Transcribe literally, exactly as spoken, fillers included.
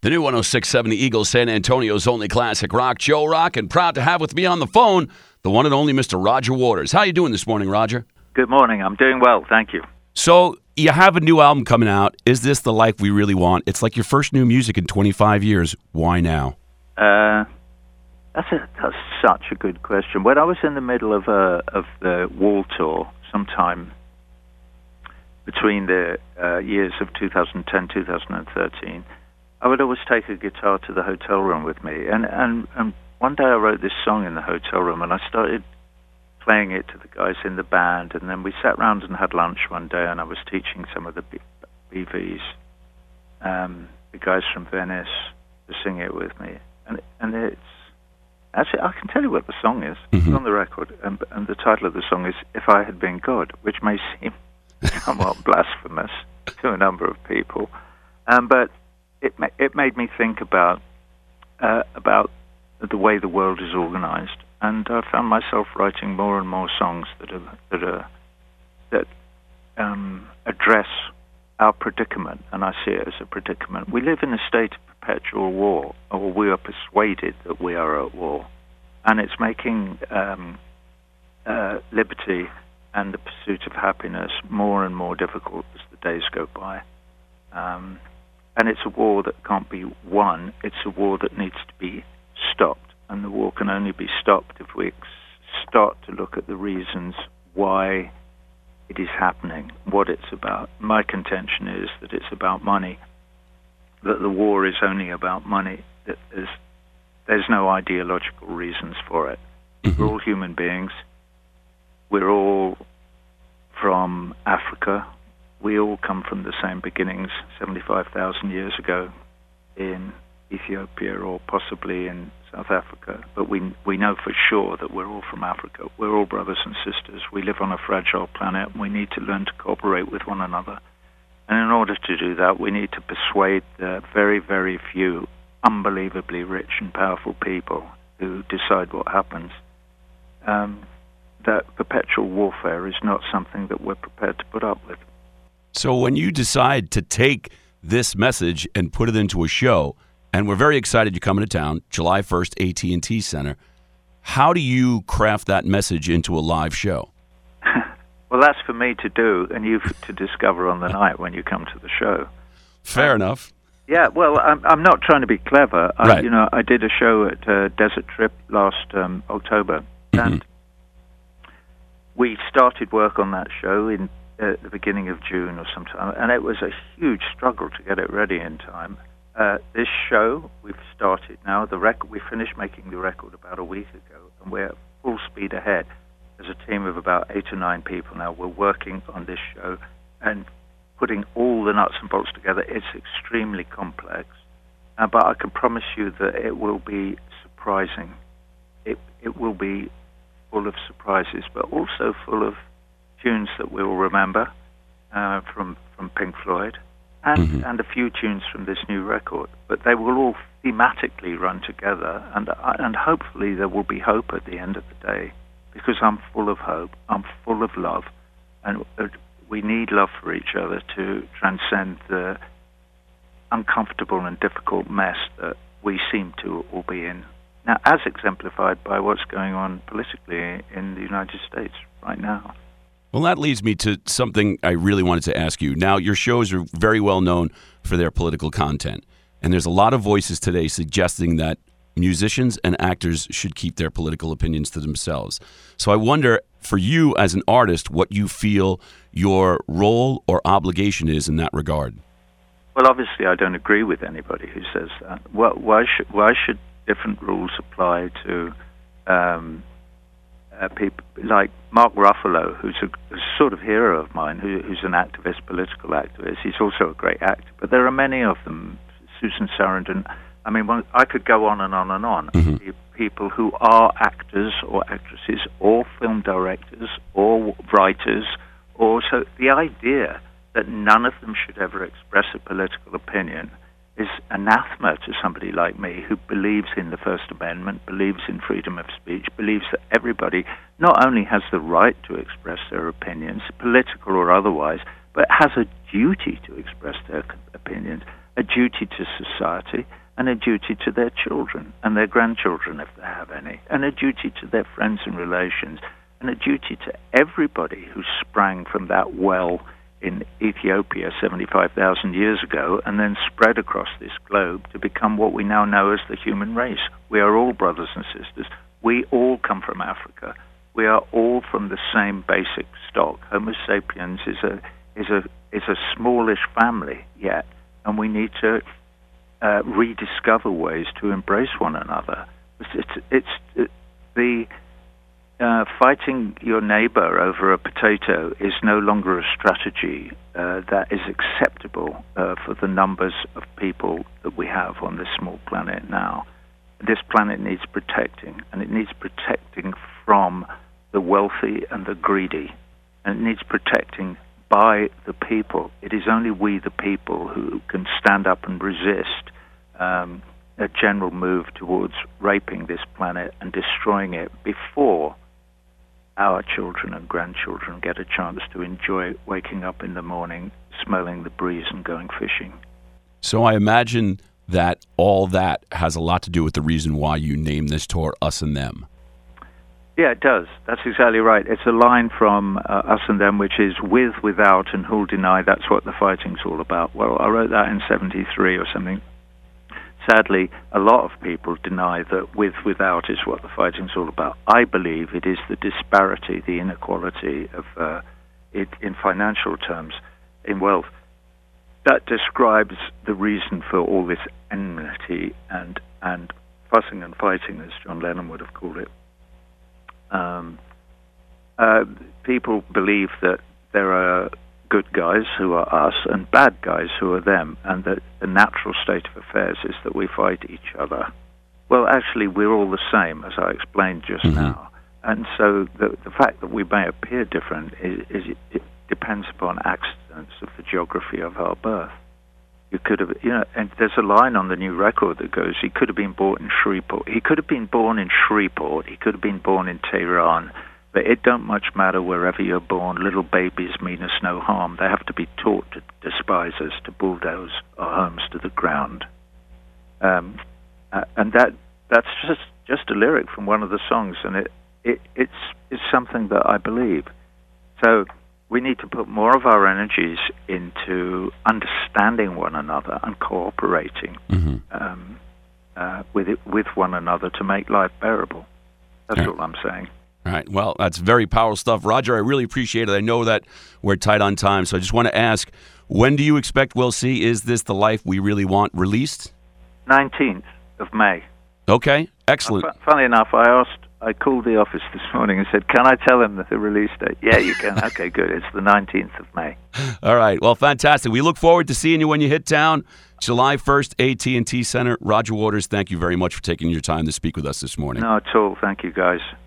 The new one oh six point seven The Eagle, San Antonio's only classic rock, Joe Rock, and proud to have with me on the phone the one and only Mister Roger Waters. How you doing this morning, Roger? Good morning. I'm doing well, thank you. So, you have a new album coming out. Is this the life we really want? It's like your first new music in twenty-five years. Why now? Uh, that's, a, that's such a good question. When I was in the middle of uh, of the Wall tour, sometime between the uh, years of two thousand ten, two thousand thirteen, I would always take a guitar to the hotel room with me. And, and, and one day I wrote this song in the hotel room, and I started playing it to the guys in the band, and then we sat round and had lunch one day, and I was teaching some of the B- BVs, um, the guys from Venice, to sing it with me. And and it's... Actually, I can tell you what the song is. Mm-hmm. It's on the record, and, and the title of the song is If I Had Been God, which may seem somewhat blasphemous to a number of people. Um, but it ma- it made me think about uh, about the way the world is organized, and I found myself writing more and more songs that are that are that um, address our predicament, and I see it as a predicament. We live in a state of perpetual war, or we are persuaded that we are at war, and it's making um, uh, liberty and the pursuit of happiness more and more difficult as the days go by. Um, and it's a war that can't be won. It's a war that needs to be stopped. And the war can only be stopped if we ex- start to look at the reasons why it is happening, what it's about. My contention is that it's about money, that the war is only about money, that there's, there's no ideological reasons for it. Mm-hmm. We're all human beings. We're all from Africa. We all come from the same beginnings seventy-five thousand years ago in Ethiopia or possibly in South Africa. But we we know for sure that we're all from Africa. We're all brothers and sisters. We live on a fragile planet, and we need to learn to cooperate with one another. And in order to do that, we need to persuade the very, very few unbelievably rich and powerful people who decide what happens um, that perpetual warfare is not something that we're prepared to put up with. So when you decide to take this message and put it into a show, and we're very excited you're coming to town, July first, A T and T Center, how do you craft that message into a live show? Well, that's for me to do, and you to discover on the night when you come to the show. Fair um, enough. Yeah, well, I'm, I'm not trying to be clever. I, right. You know, I did a show at uh, Desert Trip last um, October, Mm-hmm. and we started work on that show in uh, the beginning of June or sometime, and it was a huge struggle to get it ready in time. Uh, this show, we've started now. The rec- we finished making the record about a week ago, and we're full speed ahead. There's a team of about eight or nine people now. We're working on this show and putting all the nuts and bolts together. It's extremely complex, uh, but I can promise you that it will be surprising. It it will be full of surprises, but also full of tunes that we will remember uh, from from Pink Floyd, and mm-hmm. and a few tunes from this new record. But they will all thematically run together, and and hopefully there will be hope at the end of the day. Because I'm full of hope, I'm full of love, and we need love for each other to transcend the uncomfortable and difficult mess that we seem to all be in. Now, as exemplified by what's going on politically in the United States right now. Well, that leads me to something I really wanted to ask you. Now, your shows are very well known for their political content, and there's a lot of voices today suggesting that musicians and actors should keep their political opinions to themselves. So I wonder, for you as an artist, what you feel your role or obligation is in that regard. Well, obviously, I don't agree with anybody who says that. Why should why should different rules apply to um, uh, people like Mark Ruffalo, who's a, a sort of hero of mine, who, who's an activist, political activist. He's also a great actor, but there are many of them. Susan Sarandon. I mean, one, I could go on and on and on. Mm-hmm. People who are actors or actresses or film directors or writers, or so the idea that none of them should ever express a political opinion is anathema to somebody like me who believes in the First Amendment, believes in freedom of speech, believes that everybody not only has the right to express their opinions, political or otherwise, but has a duty to express their opinions, a duty to society, and a duty to their children and their grandchildren if they have any, and a duty to their friends and relations, and a duty to everybody who sprang from that well in Ethiopia seventy-five thousand years ago and then spread across this globe to become what we now know as the human race. We are all brothers and sisters. We all come from Africa. We are all from the same basic stock. Homo sapiens is a is a is a smallish family yet, and we need to uh, rediscover ways to embrace one another. It's it's, it's it, the Uh, fighting your neighbor over a potato is no longer a strategy uh, that is acceptable uh, for the numbers of people that we have on this small planet now. This planet needs protecting, and it needs protecting from the wealthy and the greedy, and it needs protecting by the people. It is only we, the people, who can stand up and resist um, a general move towards raping this planet and destroying it before our children and grandchildren get a chance to enjoy waking up in the morning, smelling the breeze and going fishing. So I imagine that all that has a lot to do with the reason why you named this tour Us and Them. Yeah, it does. That's exactly right. It's a line from uh, Us and Them, which is with, without, and who'll deny that's what the fighting's all about. Well, I wrote that in seventy-three or something. Sadly, a lot of people deny that with, without is what the fighting's all about. I believe it is the disparity, the inequality of uh, it in financial terms, in wealth, that describes the reason for all this enmity and and fussing and fighting, as John Lennon would have called it. Um, uh, people believe that there are good guys who are us and bad guys who are them, and that the natural state of affairs is that we fight each other. Well, actually, we're all the same, as I explained just mm-hmm. now. And so the, the fact that we may appear different is, is it depends upon accidents of the geography of our birth. You could have, you know, and there's a line on the new record that goes, he could have been born in Shreveport. He could have been born in Shreveport. He could have been born in Tehran. But it don't much matter wherever you're born. Little babies mean us no harm. They have to be taught to despise us, to bulldoze our homes to the ground. Um, uh, and that that's just just a lyric from one of the songs, and it, it it's it's something that I believe. So we need to put more of our energies into understanding one another and cooperating mm-hmm. um, uh, with it, with one another to make life bearable. That's yeah. all I'm saying. All right. Well, that's very powerful stuff. Roger, I really appreciate it. I know that we're tight on time, so I just want to ask, when do you expect we'll see Is This the Life We Really Want released? nineteenth of May. Okay. Excellent. Uh, funny enough, I asked, I called the office this morning and said, can I tell them that the release date? Yeah, you can. Okay, good. It's the nineteenth of May. All right. Well, fantastic. We look forward to seeing you when you hit town. July first, A T and T Center. Roger Waters, thank you very much for taking your time to speak with us this morning. No, at all. Thank you, guys.